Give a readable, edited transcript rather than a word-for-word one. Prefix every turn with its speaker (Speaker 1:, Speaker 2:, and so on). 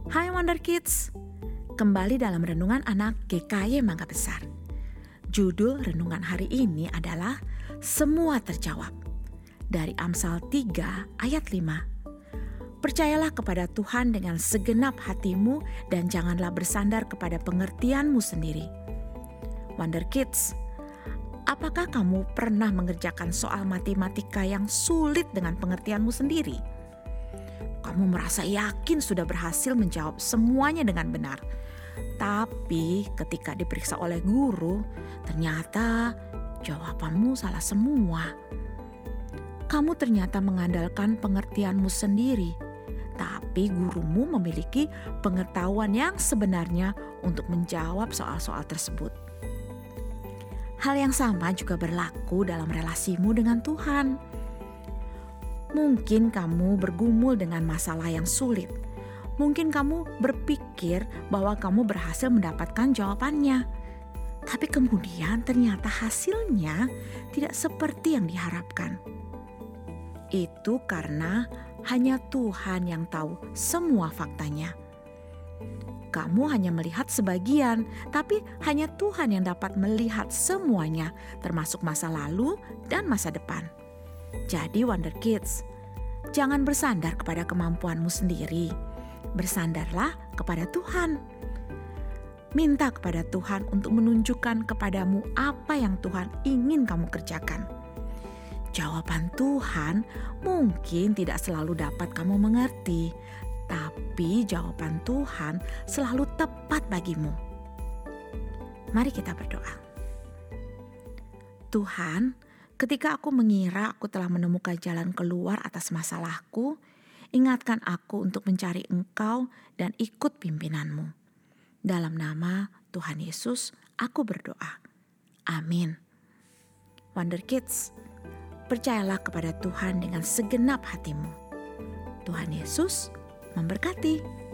Speaker 1: Hai Wonder Kids, kembali dalam Renungan Anak GKY Mangga Besar. Judul renungan hari ini adalah Semua Terjawab. Dari Amsal 3 ayat 5. Percayalah kepada Tuhan dengan segenap hatimu dan janganlah bersandar kepada pengertianmu sendiri. Wonder Kids, apakah kamu pernah mengerjakan soal matematika yang sulit dengan pengertianmu sendiri? Kamu merasa yakin sudah berhasil menjawab semuanya dengan benar. Tapi ketika diperiksa oleh guru, ternyata jawabanmu salah semua. Kamu ternyata mengandalkan pengertianmu sendiri, tapi gurumu memiliki pengetahuan yang sebenarnya untuk menjawab soal-soal tersebut. Hal yang sama juga berlaku dalam relasimu dengan Tuhan. Mungkin kamu bergumul dengan masalah yang sulit. Mungkin kamu berpikir bahwa kamu berhasil mendapatkan jawabannya. Tapi kemudian ternyata hasilnya tidak seperti yang diharapkan. Itu karena hanya Tuhan yang tahu semua faktanya. Kamu hanya melihat sebagian, tapi hanya Tuhan yang dapat melihat semuanya, termasuk masa lalu dan masa depan. Jadi Wonder Kids, jangan bersandar kepada kemampuanmu sendiri. Bersandarlah kepada Tuhan. Minta kepada Tuhan untuk menunjukkan kepadamu apa yang Tuhan ingin kamu kerjakan. Jawaban Tuhan mungkin tidak selalu dapat kamu mengerti, tapi jawaban Tuhan selalu tepat bagimu. Mari kita berdoa. Tuhan, ketika aku mengira aku telah menemukan jalan keluar atas masalahku, ingatkan aku untuk mencari Engkau dan ikut pimpinanmu. Dalam nama Tuhan Yesus, aku berdoa. Amin. Wonder Kids, percayalah kepada Tuhan dengan segenap hatimu. Tuhan Yesus memberkati.